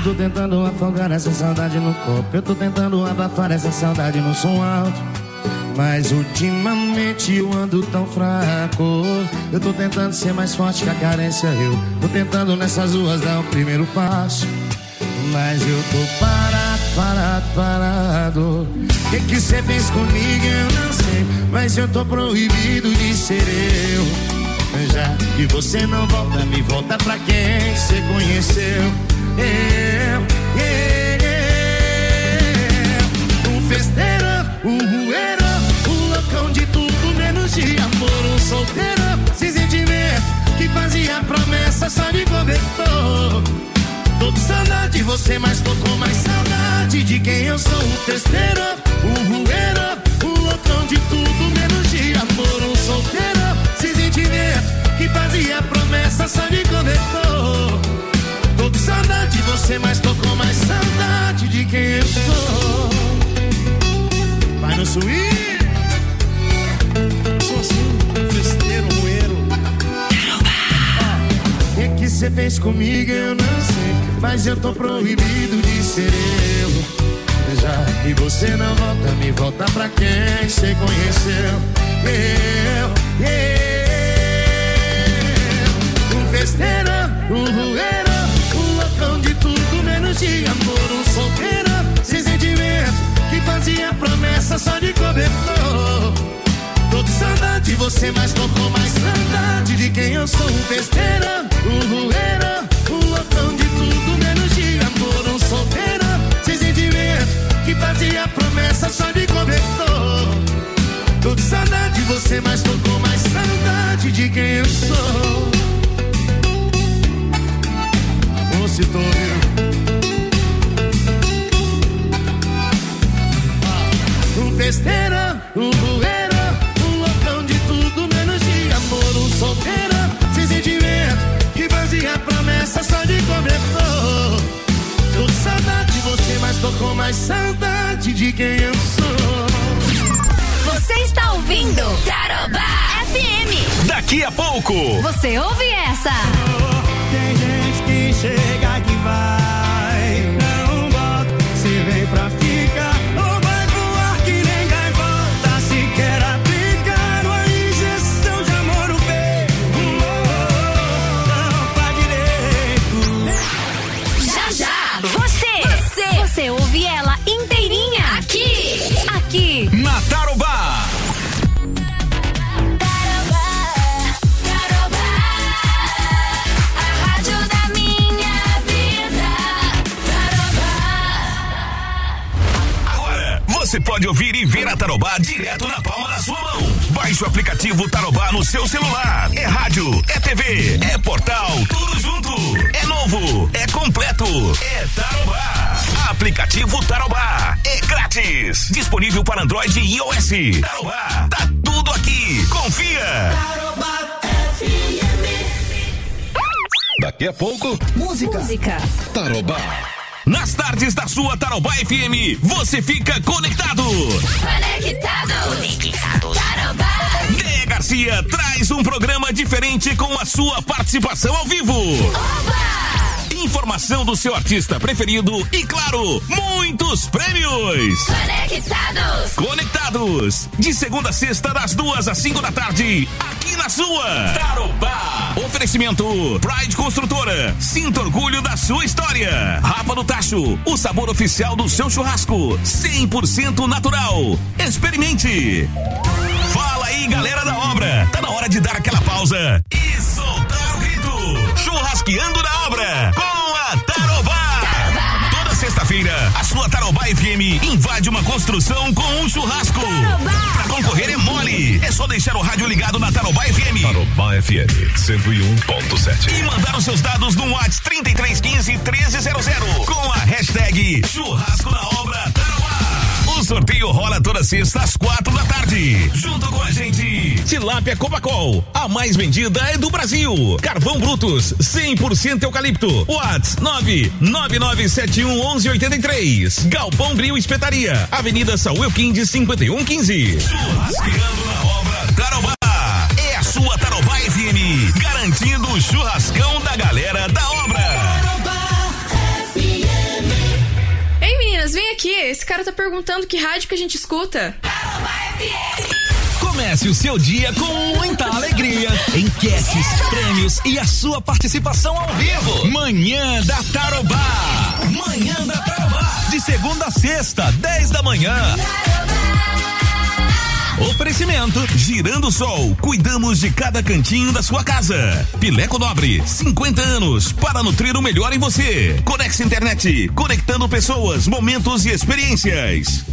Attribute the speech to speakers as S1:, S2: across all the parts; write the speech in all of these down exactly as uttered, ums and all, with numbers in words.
S1: tô tentando afogar essa saudade no copo. Eu tô tentando abafar essa saudade no som alto. Mas ultimamente eu ando tão fraco. Eu tô tentando ser mais forte que a carência. Eu tô tentando nessas ruas dar o primeiro passo. Mas eu tô parado, parado, parado. O que que cê fez comigo eu não sei, mas eu tô proibido de ser eu. Já que você não volta, me volta pra quem cê conheceu. Eu, eu, eu. Um festeiro, um rueiro, um loucão de tudo menos de amor. Um solteiro, sem sentimento, que fazia promessa só de cobertor. Tô com saudade de você, mas tô com mais saudade de quem eu sou. Um festeiro, um rueiro, um loucão de tudo menos de amor. Um solteiro, sem sentimento, que fazia promessa só de cobertor. Tô com saudade de você, mas tô com mais saudade de quem eu sou. Vai no swing. Sou assim, festeiro, rueiro. O que que cê fez comigo eu não sei, mas eu tô proibido de ser eu. Já que você não volta, me volta pra quem cê conheceu. Eu, eu. Um festeiro, um rueiro, um loucão de tudo menos de amor. Um solteiro, sem sentimento, que fazia promessa só de cobertor. Tô com saudade de você, mas tô com mais saudade de quem eu sou. Um festeiro, um rueiro, um loucão de tudo menos de amor. Um solteiro, sem sentimento, que fazia promessa só de cobertor. Tô com saudade de você, mas tô com mais saudade de quem eu sou. Ô, se tô um festeiro, um rueiro, um loucão de tudo menos de amor. Um solteiro, sem sentimento, que fazia promessa só de cobertor. Tô com saudade de você, mas tô com mais saudade de quem eu sou.
S2: Você está ouvindo Tarobá F M.
S3: Daqui a pouco
S2: você ouve essa.
S4: Tem gente que chega que vai, não volta. Se vem pra ficar, ou vai voar que nem gaivota. Se quer aplicar uma injeção de amor no peito, não faz direito.
S2: Já, já, você, você, você ouve ela inteirinha aqui, aqui
S3: na Tarobá. Você pode ouvir e ver a Tarobá direto na palma da sua mão. Baixe o aplicativo Tarobá no seu celular. É rádio, é T V, é portal, tudo junto. É novo, é completo, é Tarobá. Aplicativo Tarobá, é grátis. Disponível para Android e iOS. Tarobá, tá tudo aqui. Confia.
S4: Tarobá F M.
S3: Daqui a pouco,
S2: música. música.
S3: Tarobá. Nas tardes da sua Tarobá F M, você fica conectado.
S2: Conectado. Conectado. Tarobá.
S3: Dê Garcia traz um programa diferente com a sua participação ao vivo.
S2: Oba!
S3: Informação do seu artista preferido e, claro, muitos prêmios.
S2: Conectados.
S3: Conectados. De segunda a sexta, das duas às cinco da tarde, aqui na sua Tarobá. Oferecimento Pride Construtora. Sinta orgulho da sua história. Rafa do Tacho, o sabor oficial do seu churrasco. cem por cento natural. Experimente. Fala aí, galera da obra. Tá na hora de dar aquela pausa e soltar o grito. Churrasqueando na obra com a Tarobá. Tarobá. Toda sexta-feira, a sua Tarobá F M invade uma construção com um churrasco. Tarobá. Pra concorrer é mole. É só deixar o rádio ligado na Tarobá F M. Tarobá F M cento e um ponto sete. E mandar os seus dados no WhatsApp trinta e três quinze, treze zero zero com a hashtag Churrasco na Obra Tarobá. O sorteio rola toda sexta às quatro da tarde. Junto com a gente, Tilápia Copacol, a mais vendida é do Brasil. Carvão Brutus, cem por cento eucalipto. Whats nove nove nove sete um um um oito três. Galpão Grill Espetaria, Avenida Saúl Quindes cinquenta e um quinze. Churrasqueando na Obra Tarobá. É a sua Tarobá F M, garantindo o churrascão da galera da obra.
S4: Tarobá F M.
S5: aqui. Esse cara tá perguntando que rádio que a gente escuta.
S6: Comece o seu dia com muita alegria, enquetes, prêmios e a sua participação ao vivo. Manhã da Tarobá. Manhã da Tarobá. De segunda a sexta, dez da manhã. Oferecimento Girando Sol, cuidamos de cada cantinho da sua casa. Pileco Nobre, cinquenta anos para nutrir o melhor em você. Conex Internet, conectando pessoas, momentos e experiências.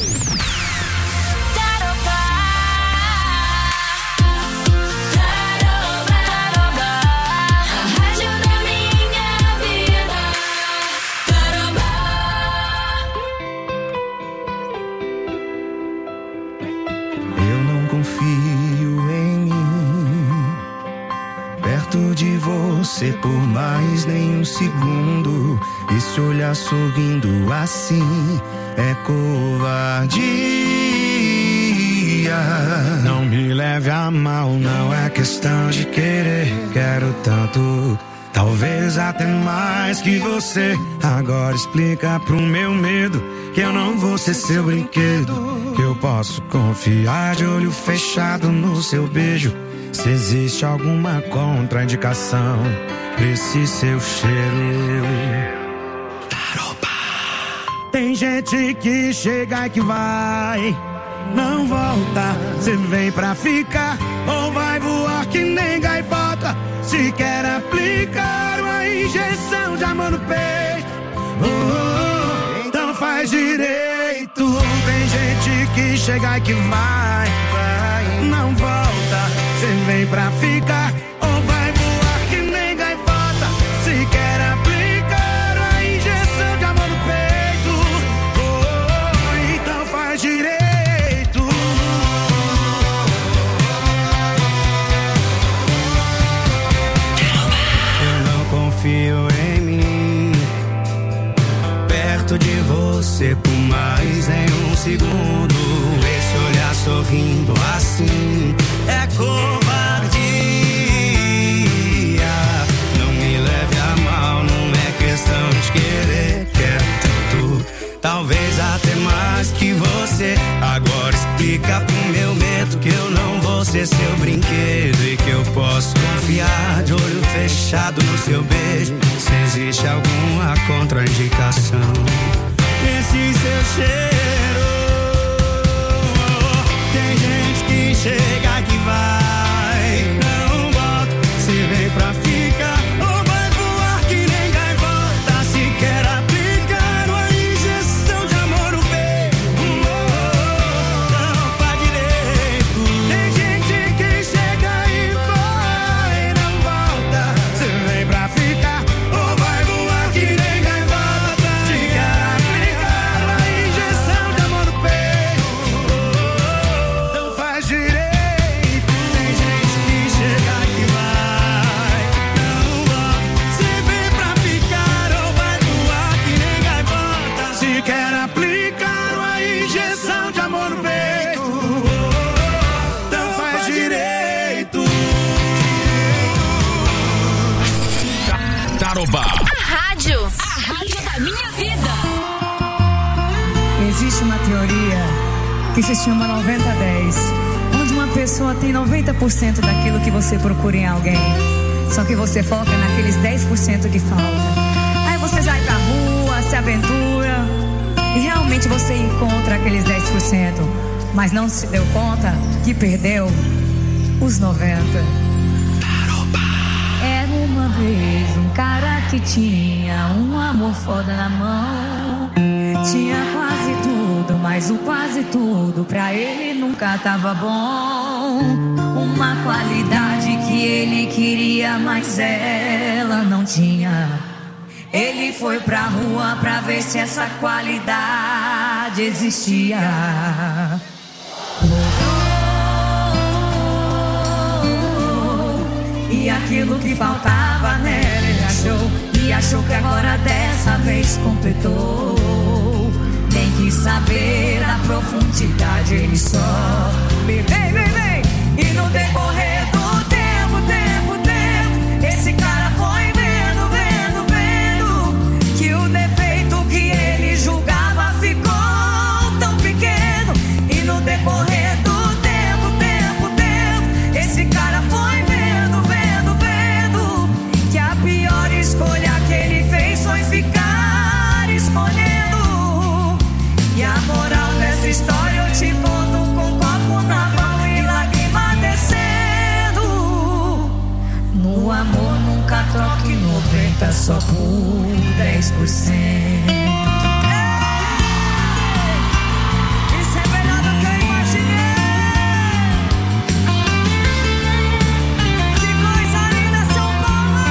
S4: De você por mais nem um segundo. Esse olhar sorrindo assim é covardia. Não me leve a mal, não é questão de querer. Quero tanto, talvez até mais que você. Agora explica pro meu medo que eu não vou ser seu brinquedo, que eu posso confiar de olho fechado no seu beijo. Se existe alguma contraindicação pra esse seu cheiro. Tarobá. Tem gente que chega e que vai, não volta. Cê vem pra ficar ou vai voar que nem gaivota. Se quer aplicar uma injeção de amor no peito, oh, oh, oh, então faz direito. Tem gente que chega e que vai, não volta. Cê vem pra ficar ou vai voar que nem gaivota. Se quer aplicar a injeção de amor no peito, oh, oh, oh, então faz direito. Eu não confio em mim, perto de você por mais nem um segundo. Esse olhar sorrindo assim é covardia. Não me leve a mal, não é questão de querer. Quero tanto, talvez até mais que você. Agora explica pro meu medo que eu não vou ser seu brinquedo e que eu posso confiar de olho fechado no seu beijo. Se existe alguma contraindicação nesse seu cheiro. Tem gente que chega que vai, não volta. Se vem pra ficar ou vai voar que nem gaivota. Se quer aplicar uma injeção de amor no peito, oh, oh, não faz direito. Tem gente que chega e vai, não volta. Se vem pra ficar ou vai voar que nem gaivota. Se quer aplicar uma injeção de amor no peito,
S2: A rádio, a rádio da minha vida.
S7: Existe uma teoria que se chama noventa a dez, onde uma pessoa tem noventa por cento daquilo que você procura em alguém, só que você foca naqueles dez por cento que falta. Aí você vai pra rua, se aventura e realmente você encontra aqueles dez por cento, mas não se deu conta que perdeu os noventa por cento. Era uma vez um cara que tinha um amor foda na mão. Tinha quase tudo, mas o quase tudo pra ele nunca tava bom. Uma qualidade que ele queria, mas ela não tinha. Ele foi pra rua pra ver se essa qualidade existia. E aquilo que faltava nela ele achou. E achou que agora dessa vez completou. Tem que saber da profundidade, ele só vem, vem, vem. E no decorrer do tempo, tempo, tempo, esse cara foi vendo, vendo, vendo que o defeito que ele julgava ficou. E a moral dessa história eu te conto com um copo na mão e lágrima descendo. No amor nunca troque noventa só por dez por cento. Isso é melhor do que eu imaginei. Que coisa linda, São Paulo.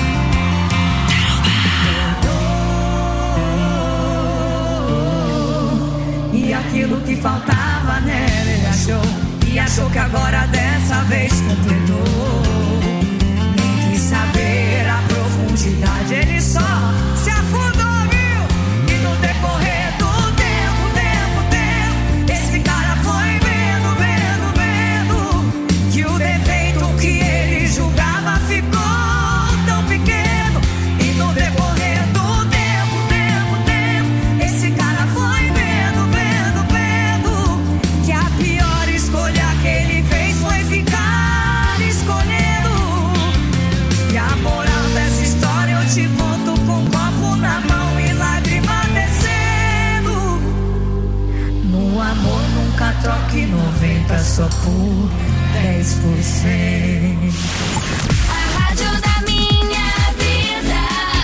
S7: E aquilo que faltava nela ele achou. E achou que agora dessa vez completou. Nem quis saber a profundidade, ele só se afundou, viu? E no decorrer do tempo, tempo, tempo, esse cara foi vendo, vendo, vendo que o defeito que ele julgava ficou tão pequeno. E no decorrer do tempo, tempo, tempo, esse cara foi vendo, vendo, vendo que a pior escolha que ele fez foi ficar escolhendo. E a moral dessa história eu te conto com um copo na mão e lágrima descendo. No amor nunca troque noventa só por dez por cento.
S2: A rádio da minha vida,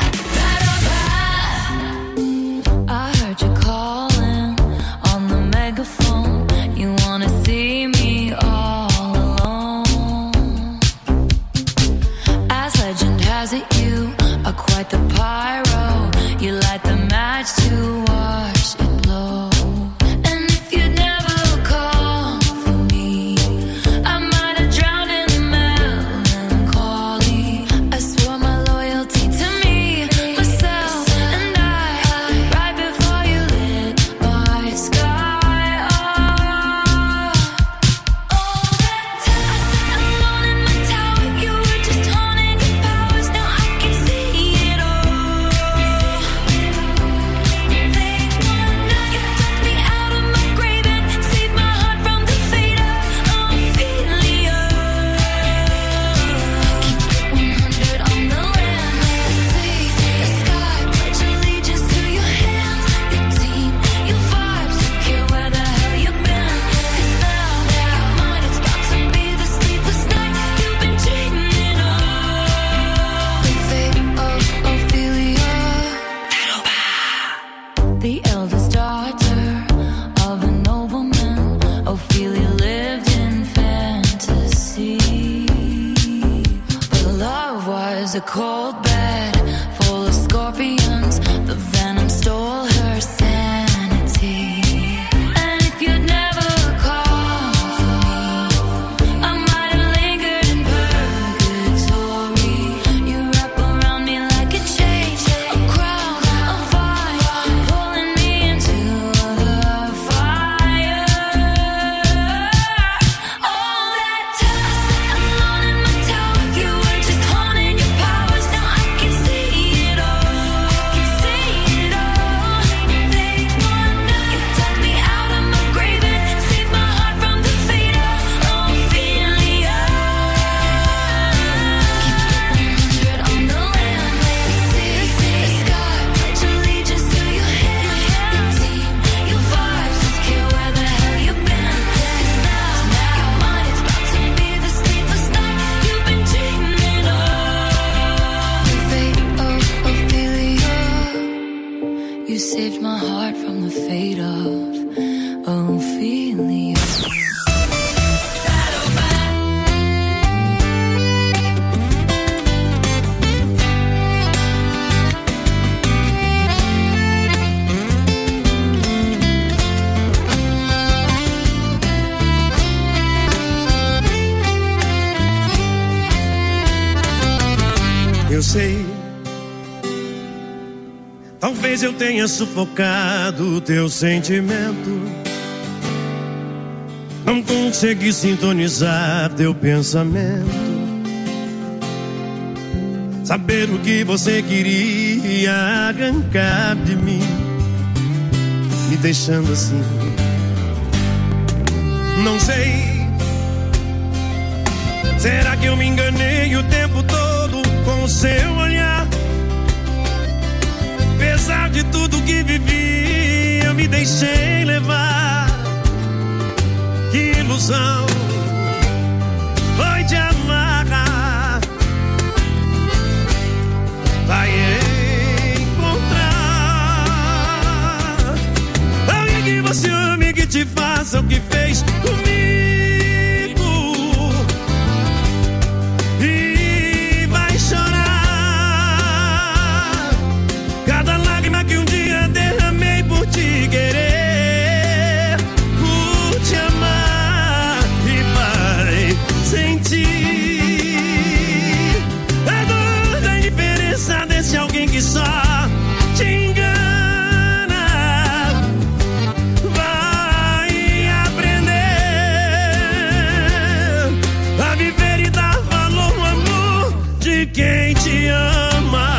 S2: Tarobá. I heard you calling on the megaphone. You wanna see me all alone. As legend has it, you are quite the pyro. You light the match to watch it blow. And if you'd never call for me, I might have drowned in the melancholy. I swore my loyalty to me, myself, and I. Right before you lit my sky up. All that time I sat alone in my tower, you were just haunting your powers. Now I can see it all. They one night you took me out of my grave and saved my heart from the fate of Ophelia. Keep it one hundred on the land, the sea, the sky. Pledge allegiance to your hands, your team, your vibes. Don't care where the hell you've been. 'Cause now your mind is about to be the sleepless night you've been dreaming of. The fate of Ophelia. The eldest daughter of a nobleman, Ophelia lived in fantasy. But love was a cold bed full of scorpions. The venom stole her sanity. And if you'd never call for me, I might have lingered in purgatory. You wrap around me like a chain, a crown, a vine, pulling me into the fire. All that time I sat alone in my tower, you were just haunting your powers. Now I can see it all. I can see it all. They one night you took me out of my grave and saved my heart from the fate of Ophelia. Keep it one hundred on the land, the sea, the sky. Pledge allegiance to your hands, your team, your vibes. Don't care where the hell you've been. 'Cause now your mind is about to be the sleepless night you've been dreaming of. The fate of Ophelia. You saved my heart from the fate of Ophelia.
S1: Eu sei, talvez eu tenha sufocado o teu sentimento. Não consegui sintonizar teu pensamento. Saber o que você queria arrancar de mim, me deixando assim. Não sei, será que eu me enganei o tempo todo com o seu olhar? Apesar de tudo que vivi, eu me deixei Que ilusão foi te amar. Vai encontrar alguém que você ame, que te faça o que fez comigo. E vai chorar cada lágrima que um dia derramei por te querer, por te amar. E vai sentir a dor da indiferença desse alguém que só te engana. Vai aprender a viver e dar valor no amor de quem te ama.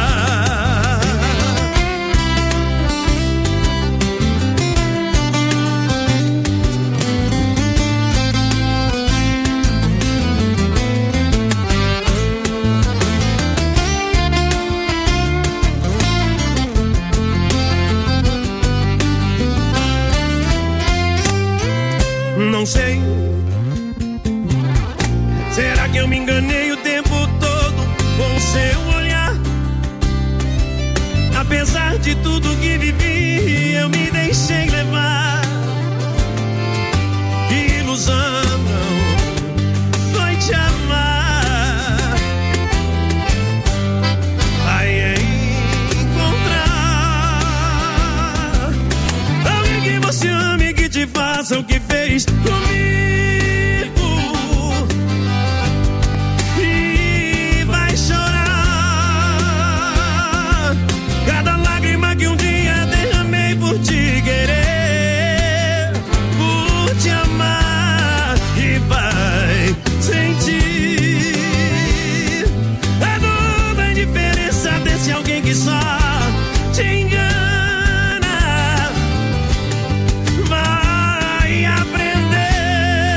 S1: Não sei, será que eu me enganei o tempo todo com seu olhar? Apesar de tudo que vivi, eu me deixei levar. Que ilusão foi te amar. Vai encontrar alguém que você ame, que te faça o que fez comigo. E vai chorar cada lágrima que um dia derramei por te querer, por te amar. E vai sentir a dor da indiferença desse alguém que só te engana. Vai aprender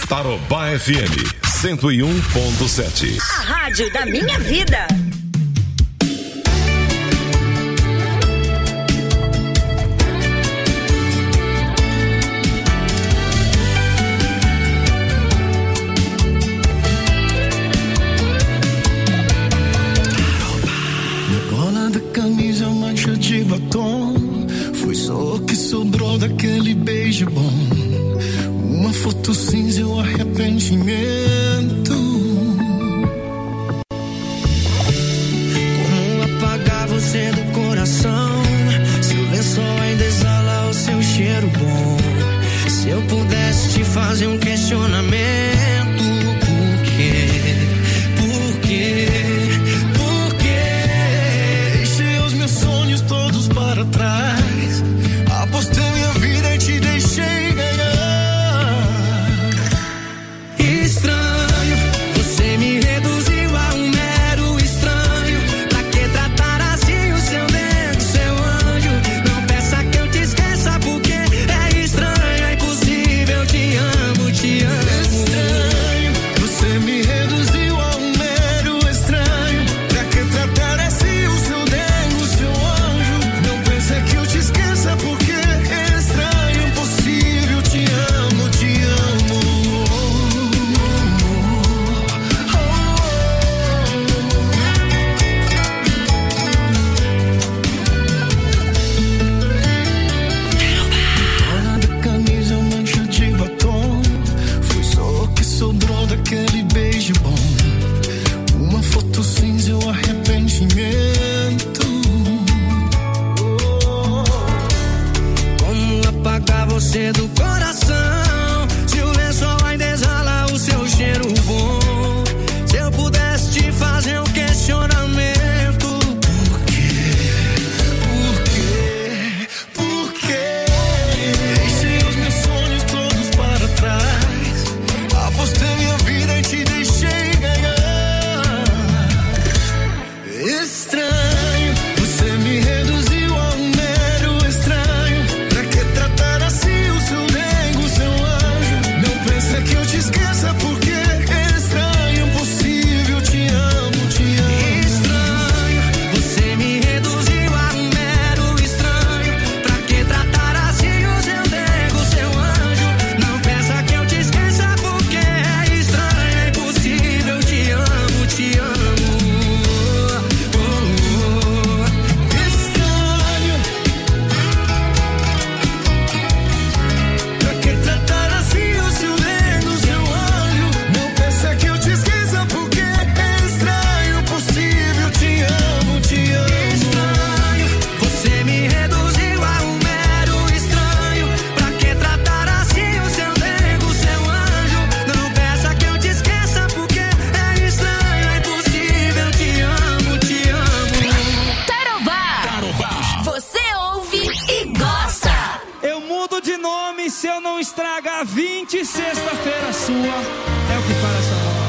S8: Tarobá F M cento e um ponto sete.
S9: A rádio da minha vida.
S1: Camisa, mancha de batom. Foi só o que sobrou daquele beijo bom. Uma foto cinza e o arrependimento. Como apagar você do coração? Se o lençol ainda exala o seu cheiro bom. Se eu pudesse te fazer um questionamento. Por quê? Por quê? Todos para trás. Apostei minha vida e te deixei ganhar. Estranho, você me reduziu a um mero estranho. Pra que tratar assim o seu dedo, seu anjo? Não peça que eu te esqueça, porque é estranho, é impossível. Te amo, te amo. Estranho, você me reduziu a um mero estranho. Pra que tratar assim o seu dedo, seu anjo? Que eu te esqueça, porque é estranho, impossível. Te amo, te amo. Oh, oh, oh. Nada, camisa, mancha de batom. Foi só o que sobrou daquele beijo bom. Uma foto cinza e o arrependimento. Apagar você do coração. Se o lençol ainda exala o seu cheiro bom. Se eu pudesse te fazer um questionamento. Por quê? Por quê? Por quê? Deixei os meus sonhos todos para trás. Apostei minha vida e te deixei ganhar. Estranho, você me reduziu a um mero estranho. Pra que tratar assim o seu dengo, seu anjo? Não pensa que eu te esqueça, porque é estranho, impossível. Te amo, te amo. Estranho, você me reduziu a um mero estranho. Pra que tratar assim o seu dengo, seu anjo? Não pensa que eu te esqueça, porque é estranho, é impossível. Te amo, te amo. Oh, oh. Estranho. Pra que tratar assim o seu dedo, seu anjo? Não pensa que eu te esqueça, porque é estranho, impossível. Te amo, te amo. Estranho, você me reduziu a um mero estranho. Pra que tratar assim o seu dedo, seu anjo? Não pensa que eu te esqueça, porque é estranho, é impossível. Te amo, te amo.
S9: Tarobá. Você ouve e gosta.
S4: Eu mudo de nome se eu não estragar vinte sexta-feira sua. É o que fala essa hora.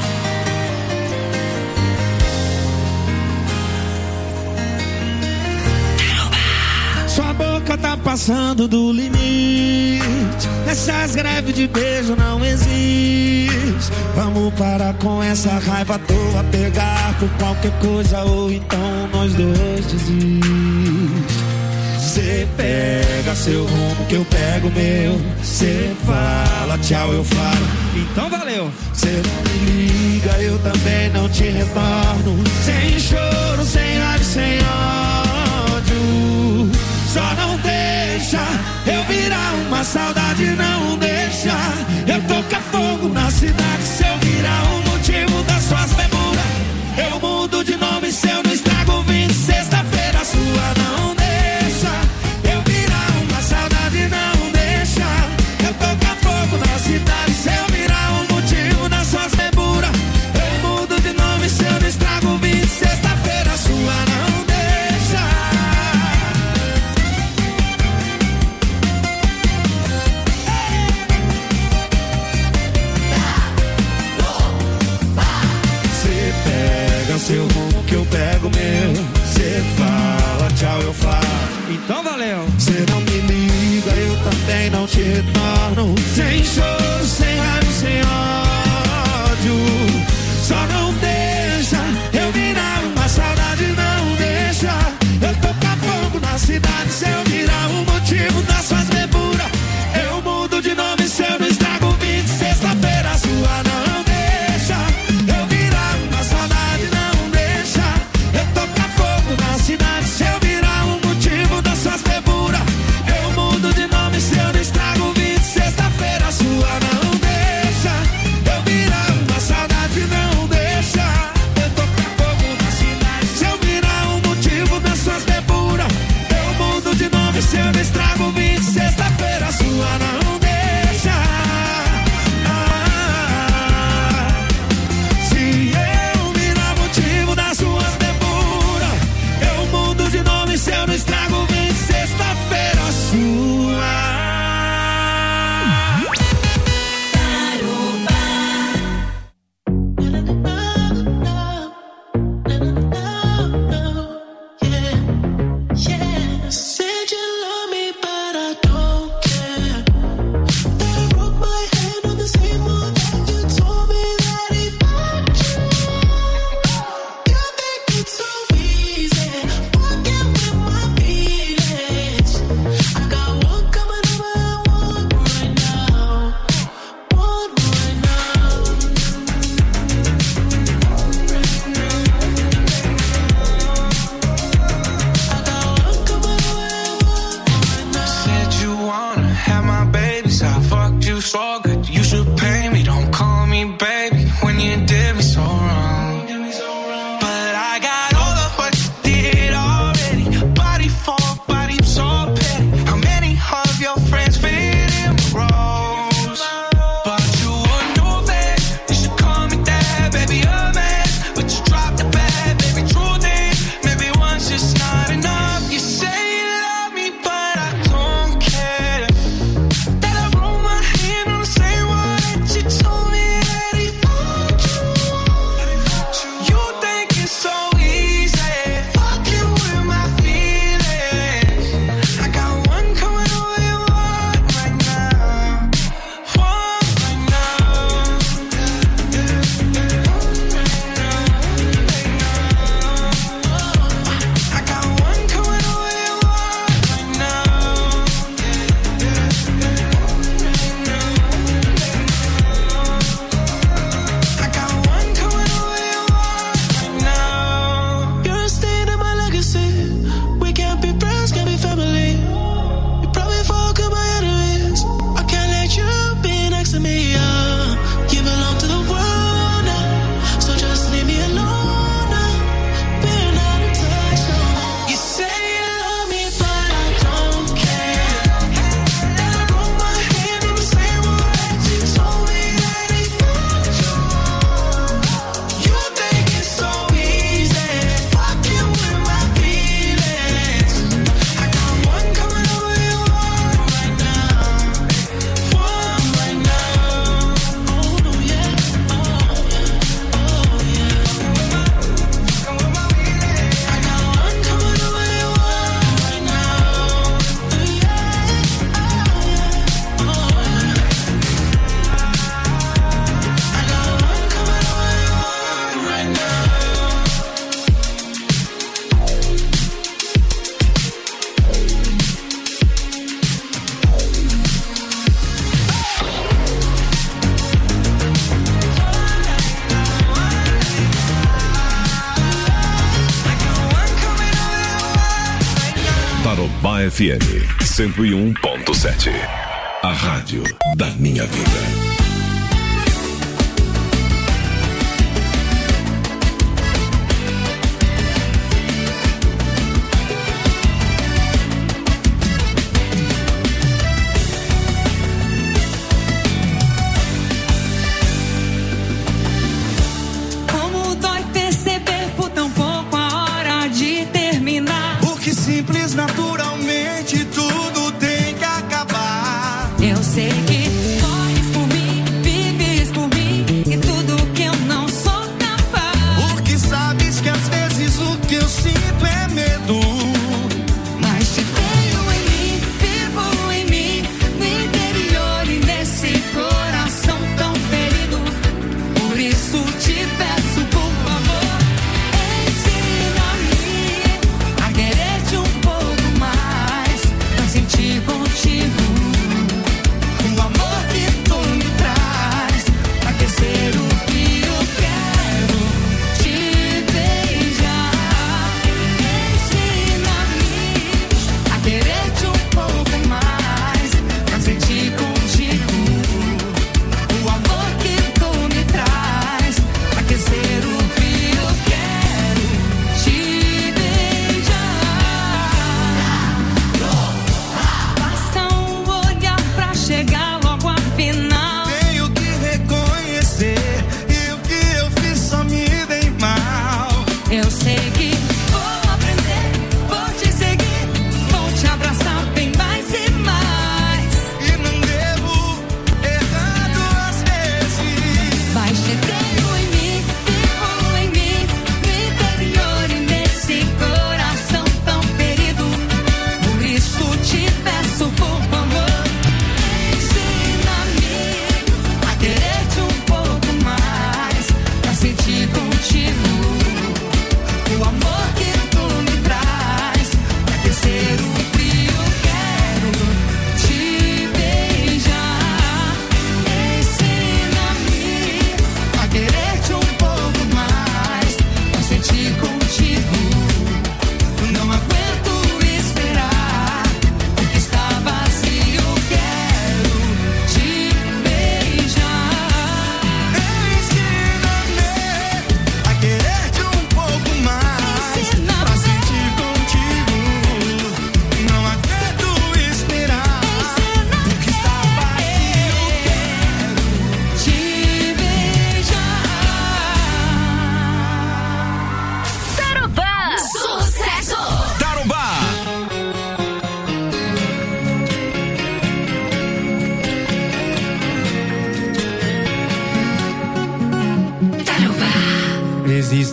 S1: Sua boca tá passando do limite. Essas greves de beijo não existe. Vamos parar com essa raiva à toa. Pegar por qualquer coisa, ou então nós dois desiste. Cê pega seu rumo que eu pego meu. Cê fala tchau, eu falo.
S4: Então valeu.
S1: Cê não me liga, eu também não te retorno. Sem choro, sem raiva, sem ódio. Só não deixa eu virar uma saudade, não deixa eu tocar fogo na cidade. Se eu virar o motivo das suas demoras, eu mudo de nome se eu não estrago vinte sexta-feira sua. Não deixa eu virar uma saudade, não deixa eu tocar fogo na cidade. Se eu virar o motivo das suas demoras, eu mudo de nome se eu não estrago vinte sexta-feira sua. Não deixa. Seu rumo que eu pego meu. Cê fala tchau, eu falo.
S4: Então valeu.
S1: Cê não me liga, amiga, eu também não te retorno. Sem choro, sem raiva, sem ódio. Só não deixa eu virar uma saudade, não deixa eu tocar fogo na cidade. Se eu virar o motivo das suas deburas, eu mudo de nome se eu não estrago o vídeo. Sexta-feira sua, não deixa eu virar uma saudade, não deixa eu tocar fogo na cidade. Se eu virar o motivo das suas deburas, eu mudo de nome se eu não estrago o vídeo. Sexta-feira sua, não deixa eu virar uma saudade, não deixa eu tocar fogo na cidade. Se eu virar o motivo das suas deburas, eu mudo de nome se eu não estrago o vídeo. Sexta-feira sua, não deixa. Ah, se eu virar motivo das suas deburas, eu mudo de nome se eu não estrago o vídeo. Sexta-feira sua.
S10: Said you love me, but I don't care. That I broke my hand on the same one that you told me that he fucked you. You think it's so easy, fucking with my feelings. I got one coming over and one right now, one right now. I got one coming over and one right now.
S11: Said you wanna have my babies. I fucked you so good, you should pay me. Don't call me baby when you did me so wrong. But I got all of what you did already. Body for body, so petty. How many of your friends fit in my roles? But you a new man, you should call me that, baby, a man. But you dropped the bag, baby, truth is, maybe one's just not enough. You say you love me, but I don't care. That I broke my hand on the same one that you told me that he fucked you. You think it's so easy, fucking with my feelings. I got one coming over and one right now, one right now. I got one coming over and one right now. I got one coming over and one right now.
S10: You're a stain in my legacy. We can't be friends, can't be family. You probably fuck up my enemies. I can't let you be next to me. Uh. You belong to the world now, so just leave me alone now. We're not in touch no more. You say you love me, but I don't care. That I broke my hand on the same one that you told me that he fucked you. You think it's so easy, fucking with my feelings. I got one coming over and one right now, one right now. Oh no, yeah, oh yeah, oh yeah. I got one coming over and one right now, yeah, oh yeah, oh yeah. I got one coming over and one right now.
S8: Tarobá F M cento e um ponto sete. A rádio da minha vida.
S7: Como dói perceber por tão pouco a hora de terminar.
S4: Porque simples, naturalmente, tudo tem que acabar.
S7: Eu sei que corres por mim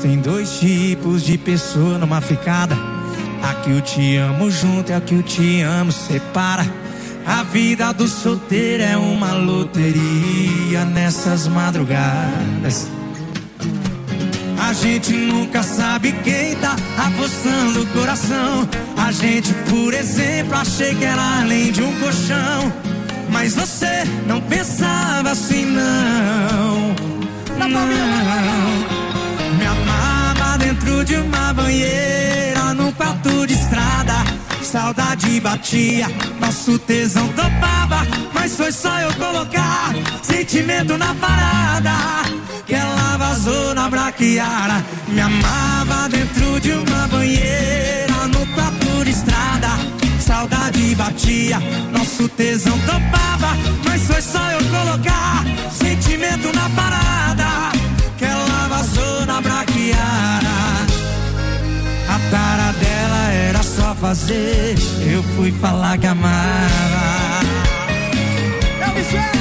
S4: Existem dois tipos de pessoa numa ficada. A que o te amo junto e a que o te amo separa. A vida do solteiro é uma loteria nessas madrugadas. A gente nunca sabe quem tá apostando o coração. A gente, por exemplo, achei que era além de um colchão. Mas você não pensava assim, não. Não. Me amava dentro de uma banheira, num quarto de estrada. Saudade batia, nosso tesão topava. Mas foi só eu colocar sentimento na parada que ela vazou na braquiara. Me amava dentro de uma banheira, no quarto de estrada. Saudade batia, nosso tesão topava. Mas foi só eu colocar sentimento na parada que ela vazou na braquiara. A tara dela era só fazer, eu fui falar que amava. Eu me sei.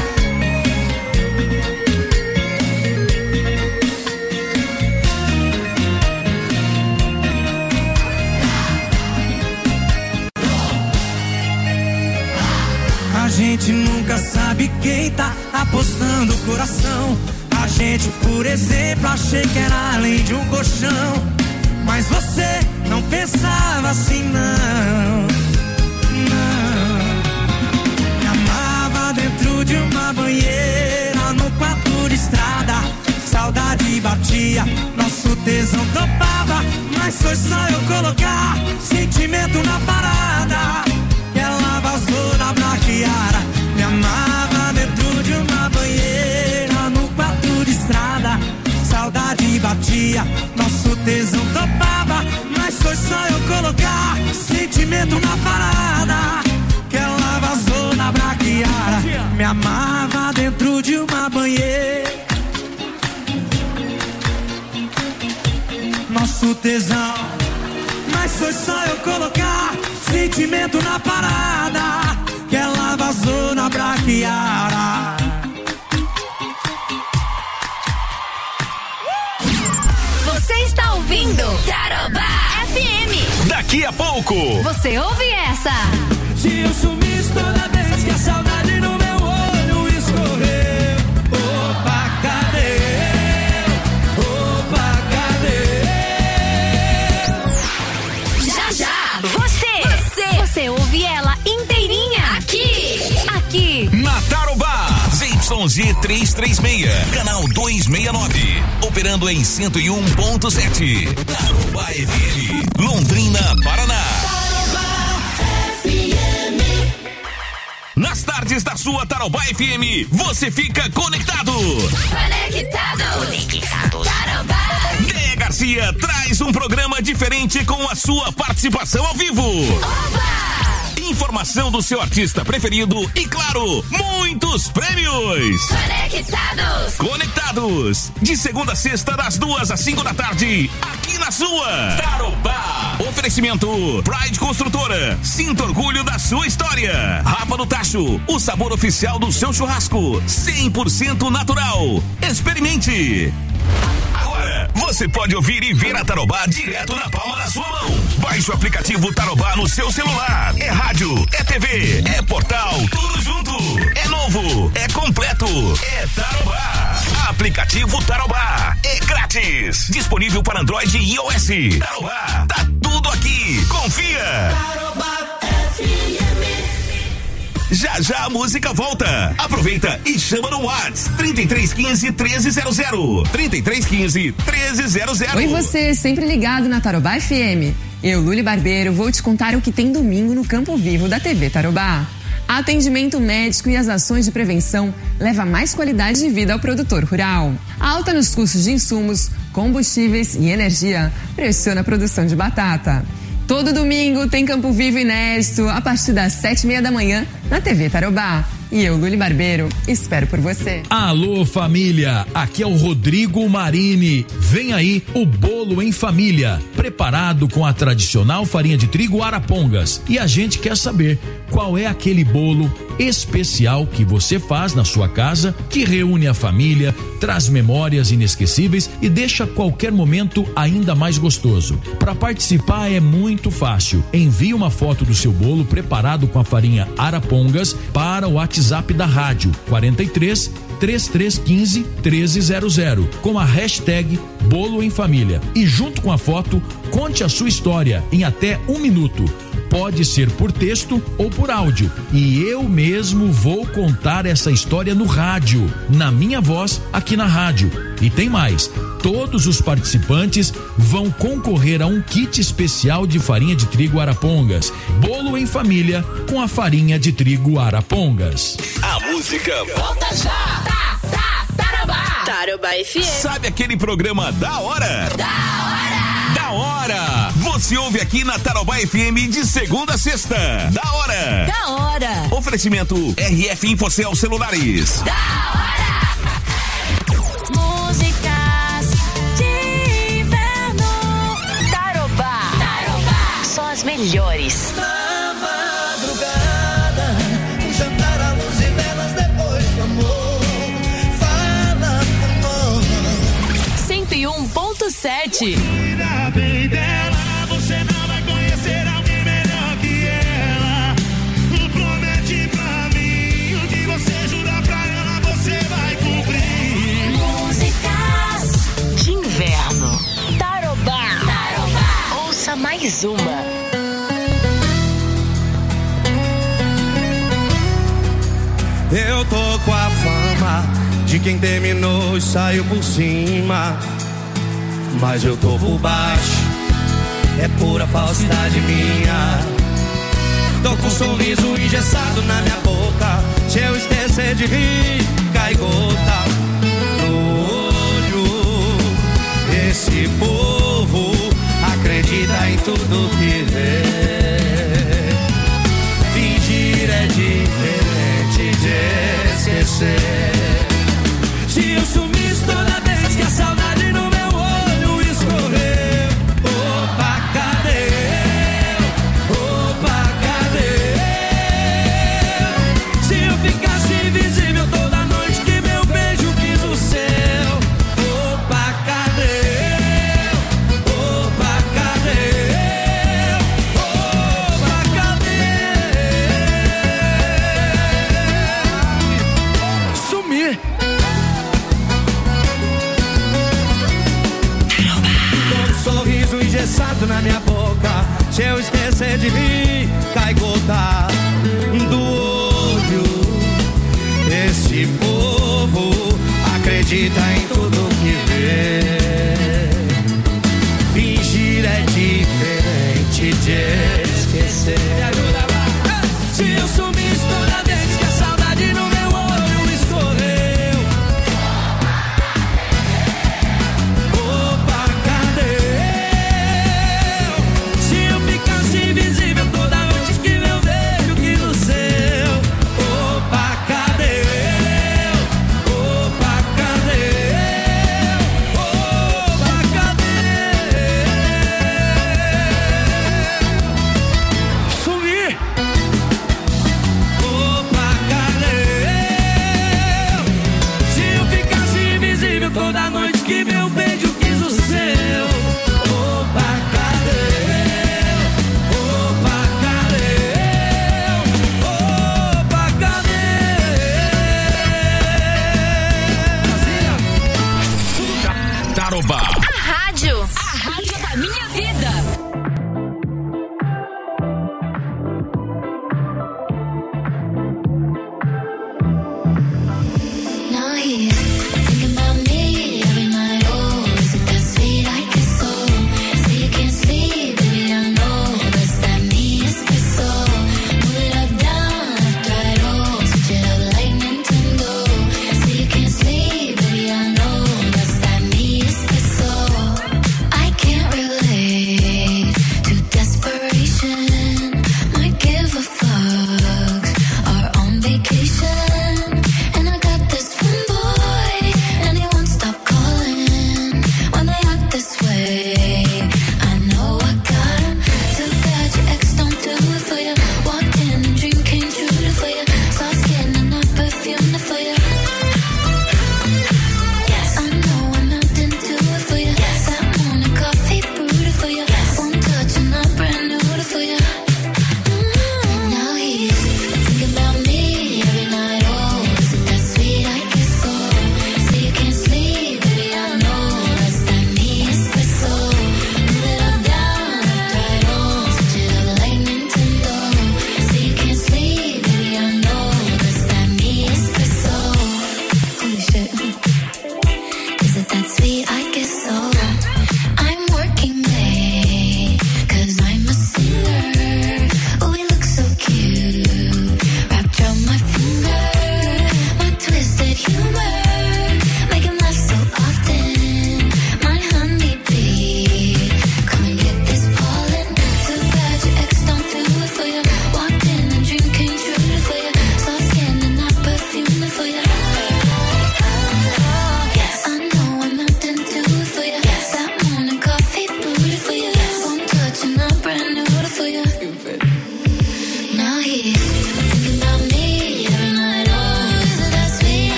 S4: A gente nunca sabe quem tá apostando o coração. A gente, por exemplo, achei que era além de um colchão. Mas você não pensava assim, não. Não. Me amava dentro de uma banheira, no quarto de estrada. Saudade batia, nosso tesão topava. Mas foi só eu colocar sentimento na parada que ela vazou na braquiara. Me amava dentro de uma banheira, no quarto de estrada. Saudade batia, nosso tesão topava. Mas foi só eu colocar sentimento na parada que ela vazou na braquiara. Me amava dentro de uma banheira, nosso tesão. Mas foi só eu colocar sentimento na parada que ela vazou na braquiara.
S9: Você está ouvindo Tarobá F M.
S3: Daqui a pouco
S9: você ouve essa.
S4: Se eu sumisse toda vez que a saudade no meu olho escorreu. Opa, cadê? Opa, cadê?
S9: Já, já. Você, você, você ouve ela inteirinha aqui. Aqui.
S3: Na Tarobá. Z Z trezentos e trinta e seis, canal duzentos e sessenta e nove, operando em cento e um ponto sete. Tarobá F M, Londrina, Paraná. Tarobá F M. Nas tardes da sua Tarobá F M, você fica conectado.
S9: Conectado. Conectado. Tarobá.
S3: Déia Garcia traz um programa diferente com a sua participação ao vivo.
S9: Oba!
S3: Informação do seu artista preferido e, claro, muitos prêmios.
S9: Conectados.
S3: Conectados. De segunda a sexta, das duas às cinco da tarde, aqui na sua Tarobá. Oferecimento Pride Construtora. Sinta orgulho da sua história. Rafa do Tacho, o sabor oficial do seu churrasco. cem por cento natural. Experimente. Agora, você pode ouvir e ver a Tarobá direto na palma da sua mão. Baixe o aplicativo Tarobá no seu celular. É rádio, é T V, é portal, tudo junto. É novo, é completo, é Tarobá. Aplicativo Tarobá, é grátis. Disponível para Android e iOS. Tarobá, tá tudo aqui. Confia. Tarobá F M. Já já a música volta. Aproveita e chama no WhatsApp trinta e três quinze, treze zero zero. trinta e três quinze, treze zero zero.
S12: Oi, você, sempre ligado na Tarobá F M. Eu, Luli Barbeiro, vou te contar o que tem domingo no Campo Vivo da T V Tarobá. Atendimento médico e as ações de prevenção levam mais qualidade de vida ao produtor rural. A alta nos custos de insumos, combustíveis e energia pressiona a produção de batata. Todo domingo tem Campo Vivo inédito a partir das sete e meia da manhã na T V Tarobá. E eu, Luli Barbeiro, espero por você.
S13: Alô, família, aqui é o Rodrigo Marini. Vem aí o Bolo em Família, preparado com a tradicional farinha de trigo Arapongas. E a gente quer saber qual é aquele bolo especial que você faz na sua casa, que reúne a família, traz memórias inesquecíveis e deixa qualquer momento ainda mais gostoso. Para participar é muito fácil. Envie uma foto do seu bolo preparado com a farinha Arapongas para o WhatsApp da rádio quarenta e três, trinta e três quinze, treze zero zero com a hashtag Bolo em Família. E junto com a foto, conte a sua história em até um minuto. Pode ser por texto ou por áudio. E eu mesmo vou contar essa história no rádio, na minha voz, aqui na rádio. E tem mais. Todos os participantes vão concorrer a um kit especial de farinha de trigo Arapongas. Bolo em Família com a farinha de trigo Arapongas.
S3: A música
S9: Volta já! Tá, tá, Tarobá! Tarobá F M.
S3: Sabe aquele programa da hora?
S9: Da hora!
S3: Da hora! Você ouve aqui na Tarobá F M de segunda a sexta. Da hora!
S9: Da hora!
S3: Oferecimento R F Infocel Celulares.
S9: Da hora! Músicas de inverno. Tarobá. Tarobá. Só as melhores.
S1: Na madrugada, um jantar à luz e velas depois do amor. Fala, amor.
S9: cento e um ponto sete.
S1: Cuida bem dela, você não vai conhecer alguém melhor que ela. Promete pra mim o que você jurar pra ela, você vai cumprir.
S9: Músicas de inverno. Tarobá. Tarobá. Ouça mais uma.
S4: Eu tô com a fama de quem terminou e saiu por cima, mas eu tô por baixo, é pura falsidade minha. Tô com um sorriso engessado na minha boca, se eu esquecer de rir, cai gota no olho. Esse povo acredita em tudo que vê. Fingir é diferente de esquecer. Se eu sumisse toda vez que a saudade no meu olho escorreu, opa, cadê eu? Opa, cadê eu? Se eu ficasse invisível toda noite que meu beijo quis o céu, opa, cadê eu? Opa, cadê eu? Opa, cadê eu? Sumir. Sorriso engessado na minha boca, se eu esquecer de rir, cai gota do olho. Esse povo acredita em tudo que vê. Fingir é diferente de esquecer. Me ajuda, vai. Se eu sumisse toda vez que a saudade no meu olho escorreu, opa, cadê eu? Se eu ficasse invisível toda noite que meu beijo que no seu, opa, cadê eu? Opa, cadê eu? Opa, cadê eu? Sumir. Opa,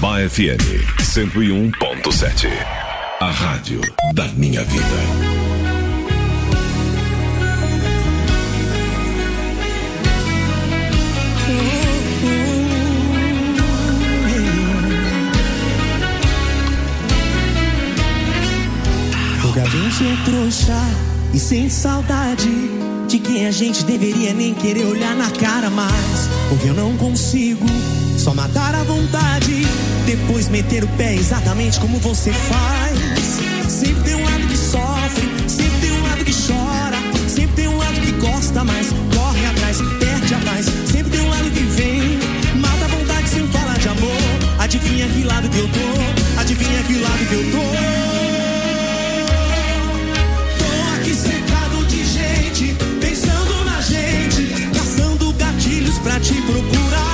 S8: Tarobá F M cento e um ponto sete. A rádio da minha vida.
S14: Porque a gente é trouxa e sem saudade de quem a gente deveria nem querer olhar na cara mais. Porque eu não consigo só matar a vontade, depois meter o pé exatamente como você faz. Sempre tem um lado que sofre, sempre tem um lado que chora, sempre tem um lado que gosta mais, corre atrás, perde a paz. Sempre tem um lado que vem, mata a vontade sem falar de amor. Adivinha que lado que eu tô, adivinha que lado que eu tô. Tô aqui cercado de gente, pensando na gente, caçando gatilhos pra te procurar.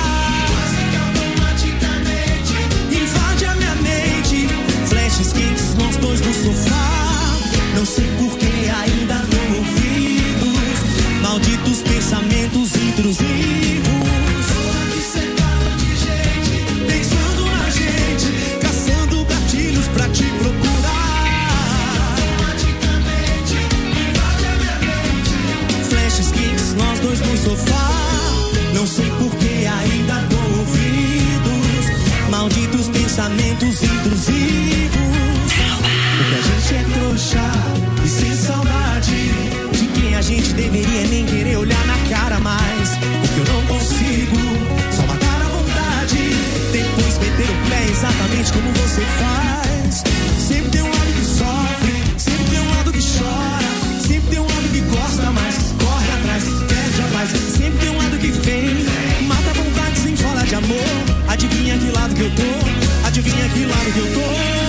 S14: Nós dois no sofá, não sei por que ainda dou ouvidos, malditos pensamentos intrusivos. Cercado de gente, pensando na gente, caçando gatilhos pra te procurar. Automaticamente invade a minha mente. Flashes quentes, nós dois no sofá, não sei por que ainda dou ouvidos, malditos pensamentos intrusivos. Porque a gente é trouxa e sem saudade de quem a gente deveria nem querer olhar na cara mais. Porque eu não consigo só matar a vontade, depois meter o pé exatamente como você faz. Sempre tem um lado que sofre, sempre tem um lado que chora, sempre tem um lado que gosta mais, corre atrás, perde a paz. Sempre tem um lado que vem, mata a vontade sem falar de amor. Adivinha que lado que eu tô, adivinha que lado que eu tô.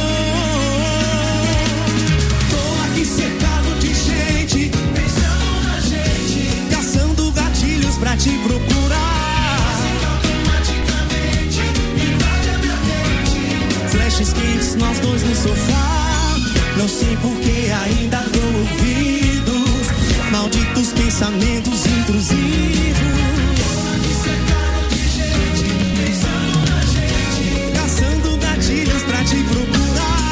S14: Cercado de gente, pensando na gente, caçando gatilhos pra te procurar. Automaticamente invade a minha mente. Flashes quentes, nós dois no sofá, não sei por que ainda dou ouvidos, malditos pensamentos intrusivos. Cercado de gente, pensando na gente, caçando gatilhos pra te procurar.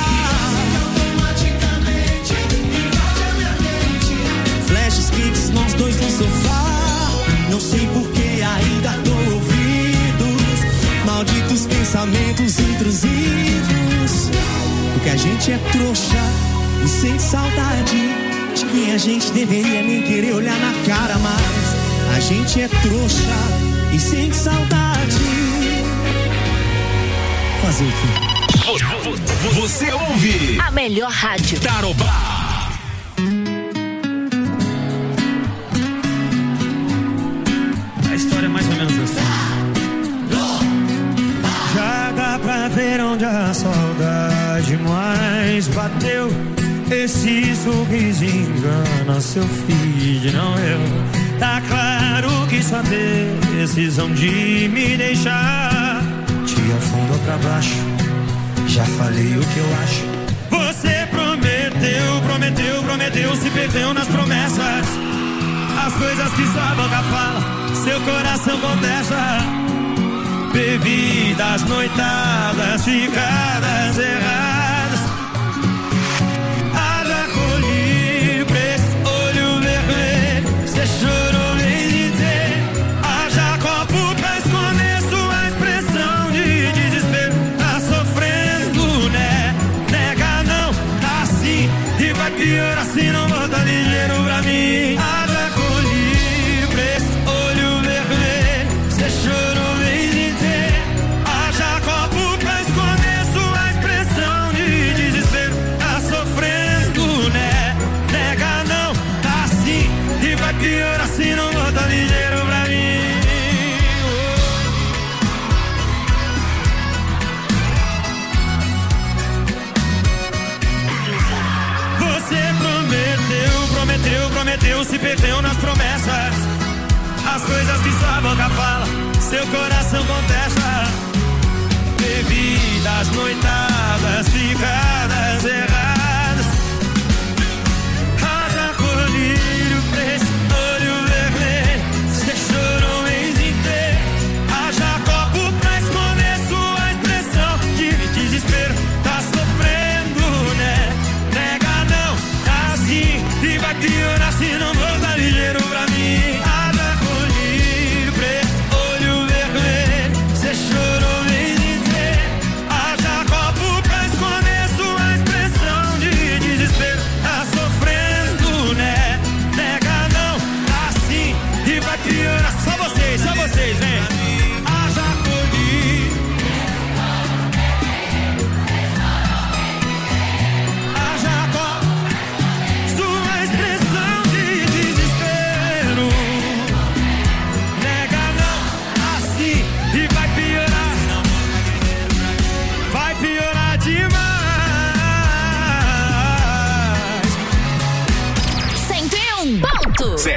S14: Nós dois no sofá, não sei por que ainda dou ouvidos, malditos pensamentos intrusivos. Porque a gente é trouxa e sem saudade de quem a gente deveria nem querer olhar na cara mais. A gente é trouxa e sem saudade. Fazer o
S3: quê? Você ouve
S9: a melhor rádio.
S3: Tarobá.
S4: Mais ou menos assim. Já dá pra ver onde a saudade mais bateu. Esse sorriso engana seu feed, não eu. Tá claro que sua decisão de me deixar te afundou pra baixo. Já falei o que eu acho. Você prometeu, prometeu, prometeu, se perdeu nas promessas. As coisas que sua boca fala, seu coração contesta. Bebidas, noitadas, ficadas erradas. Haja colírio pra esse olho vermelho. Cê chorou vez inteiro. Haja copo pra esconder sua expressão de desespero. Tá sofrendo, né? Nega não, tá assim. E vai pior assim, não bota ligeiro pra mim. Haja colírio pra esse olho vermelho. Cê chorou vez inteiro. Haja copo pra esconder sua expressão de desespero. Tá sofrendo, né? Nega não, tá assim. E vai pior assim, não bota ligeiro pra mim. Você prometeu, prometeu, prometeu, se perdeu nas promessas. As coisas que sua boca fala, seu coração contesta. Bebidas, noitadas, ficadas erradas. Haja colírio pra esse olho vermelho. Cê chorou um mês inteiro. Haja copo pra esconder sua expressão de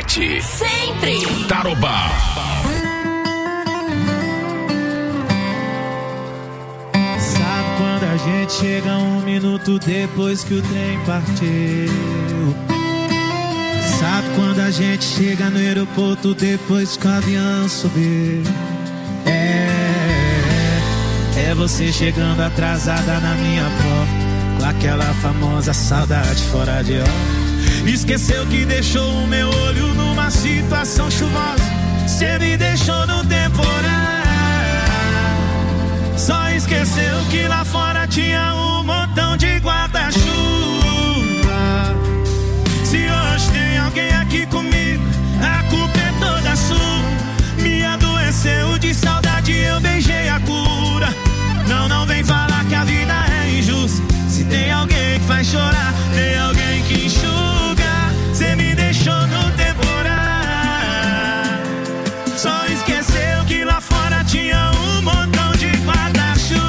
S6: sete.
S9: Sempre.
S6: Tarobá.
S14: Sabe quando a gente chega um minuto depois que o trem partiu? Sabe quando a gente chega no aeroporto depois que o avião subiu? É, é você chegando atrasada na minha porta, com aquela famosa saudade fora de hora. Esqueceu que deixou o meu olho numa situação chuvosa. Cê me deixou no temporal. Só esqueceu que lá fora tinha um montão de guarda-chuva. Se hoje tem alguém aqui comigo, a culpa é toda sua. Me adoeceu de saudade, eu beijei a cura. Não, não vem falar que a vida é injusta. Se tem alguém que faz chorar, tem alguém que enxuga. Cê me deixou no temporal. Só esqueceu que lá fora tinha um montão de guarda-chuva.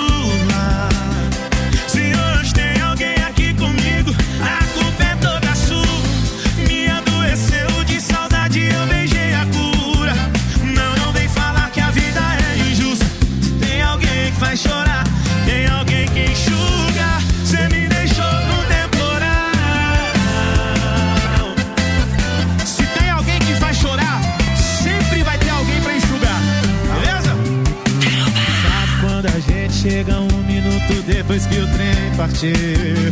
S14: Se hoje tem alguém aqui comigo, a culpa é toda sua. Me adoeceu de saudade, eu beijei a cura. Não, não vem falar que a vida é injusta. Se tem alguém que faz chorar, tem alguém que enxuga. Cê me deixou no temporal. Se tem alguém que faz chorar, sempre vai ter alguém pra enxugar, beleza? Sabe quando a gente chega um minuto depois que o trem partiu?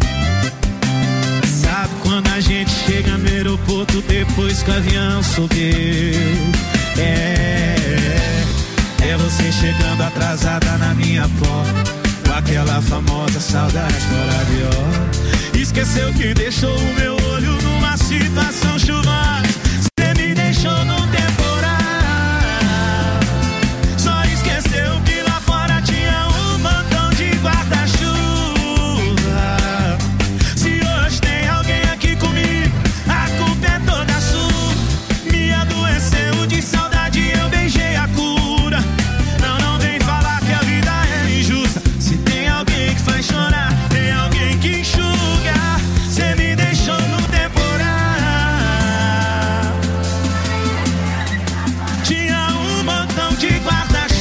S14: Sabe quando a gente chega no aeroporto depois que o avião subiu? É, é você chegando atrasada na minha porta, com aquela famosa saudade fora de hora. Esqueceu que deixou o meu olho numa situação chuvosa. Cê me deixou no temporal. Só esqueceu que lá fora tinha um montão de guarda-chuva. Se hoje tem alguém aqui comigo, a culpa é toda sua. Me adoeceu de saudade, eu beijei a cura. Não, não vem falar que a vida é injusta. Se tem alguém que faz chorar, tem alguém que enxuga. Cê me deixou no temporal. Tinha um montão de guarda-chuva.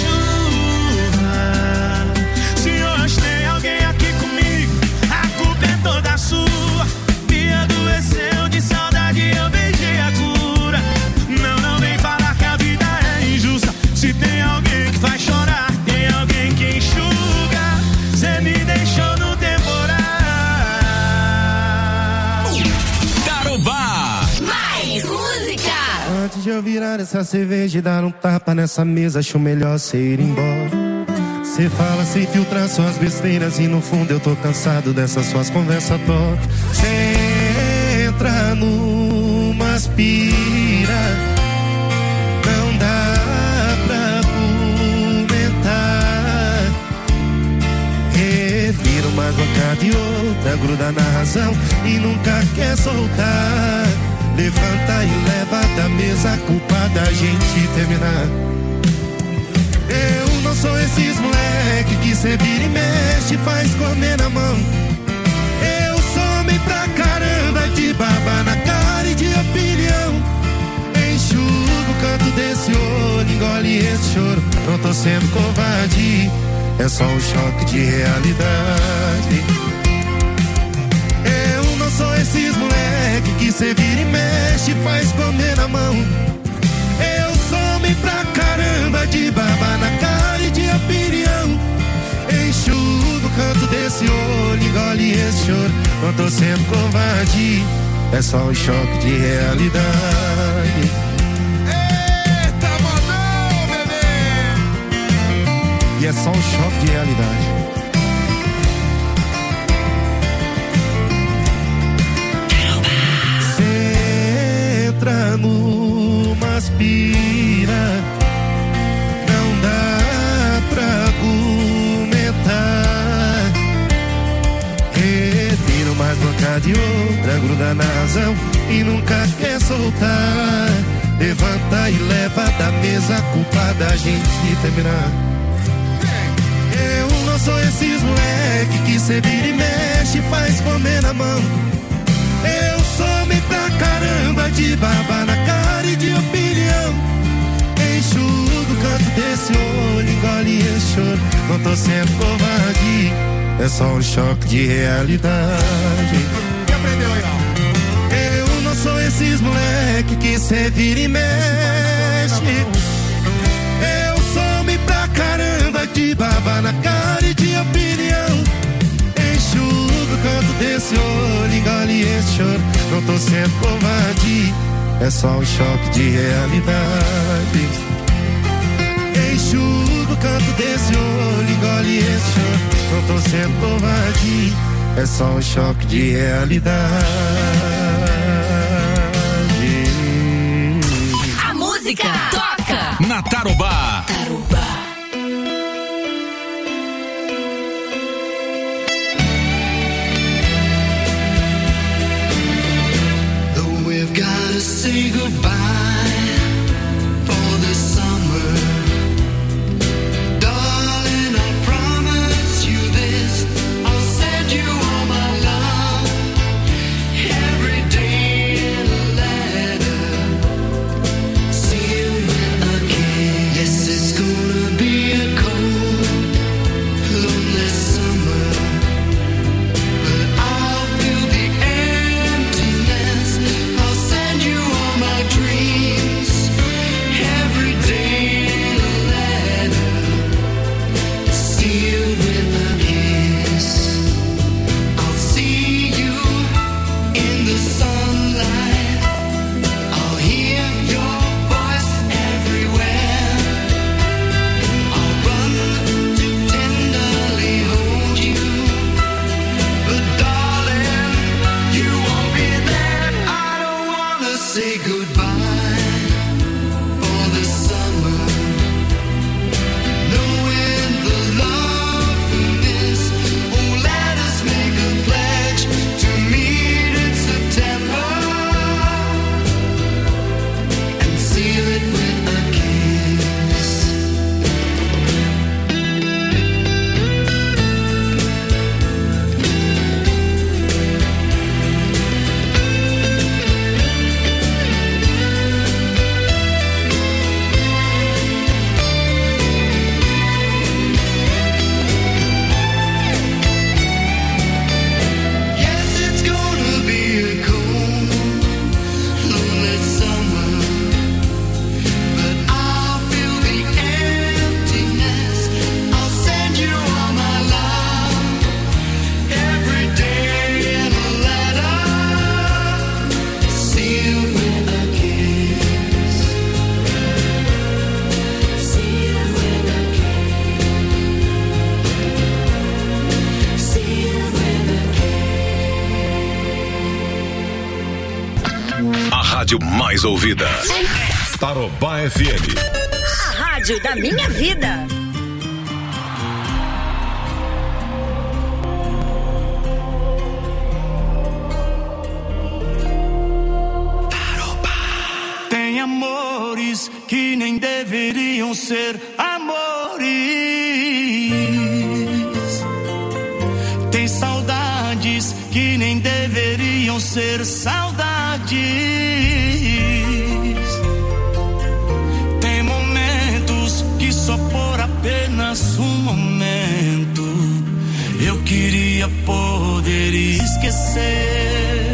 S14: Se hoje tem alguém aqui comigo, a culpa é toda sua. Me adoeceu de saudade, eu beijei a cura. Não, não vem falar que a vida é injusta. Se tem alguém que faz chorar, tem alguém que enxuga. Cê me deixou no temporal.
S6: Tarobá.
S9: Mais música.
S1: Antes de eu virar essa cerveja e dar um tapa nessa mesa, acho melhor cê ir embora. Cê fala sem filtrar suas besteiras e no fundo eu tô cansado dessas suas conversas tortas. Cê entra numa aspira, não dá pra argumentar. Revira uma bancada e outra, gruda na razão e nunca quer soltar. Levanta e leva da mesa a culpa da gente terminar. Eu não sou esses moleque que cê vira e mexe, faz comer na mão. Eu sou homem pra caramba, de baba na cara e de opinião. Enxuga o canto desse olho, engole esse choro. Não tô sendo covarde, é só um choque de realidade. Eu não sou esses moleque que cê vira e mexe, faz comer na mão. Eu sou homem pra caramba, de baba na cara e de opinião. Enxuga o canto desse olho, engole esse choro. Não tô sendo covarde, é só um choque de realidade. Eita, modão, bebê! E é só um choque de realidade. Entra numa aspira, não dá pra argumentar. Retira mais bocada e outra, gruda na razão e nunca quer soltar. Levanta e leva da mesa a culpa da gente terminar. Eu não sou esses moleque que cê vira e mexe, faz comer na mão. Eu sou homem pra caramba de baba na cara e de opinião. Enxuga o canto desse olho, engole esse choro. Não tô sendo covarde, é só um choque de realidade. Quem aprendeu aí, ó? Eu não sou esses moleque que cê vira e mexe. Eu some pra caramba de baba na cara e de opinião. Enxuga o canto desse olho, engole esse choro. Não tô sendo covarde, é só um choque de realidade. Enxuga o canto desse olho, engole esse choro. Não tô sendo covarde, é só um choque de realidade.
S9: A música toca
S3: na Tarobá.
S9: Tarobá.
S10: Though we've gotta say goodbye for the summer, darling, I promise you this, I'll send you all my love every day in a letter, sealed with a kiss. Yes, it's gonna be a cold, lonely summer, but I'll feel the emptiness. I'll send you all my dreams every day in a letter, sealed with a kiss. I'll see you in the sunlight, I'll hear your voice everywhere, I'll run to tenderly hold you, but darling, you won't be there. I don't wanna say goodbye for the summer, knowing the love in this. Oh, let us make a pledge to meet in September and seal it with a kiss. Yes, it's gonna be a cold, lonely summer, but I'll feel the emptiness. I'll send you all my love every day in a letter, sealed with a kiss. Sealed with a kiss. Sealed with a
S8: A rádio mais ouvida. Tarobá F M.
S9: A rádio da minha vida.
S4: Tem amores que nem deveriam ser amores. Tem saudades que nem deveriam ser saudades. Tem momentos que só por apenas um momento eu queria poder esquecer.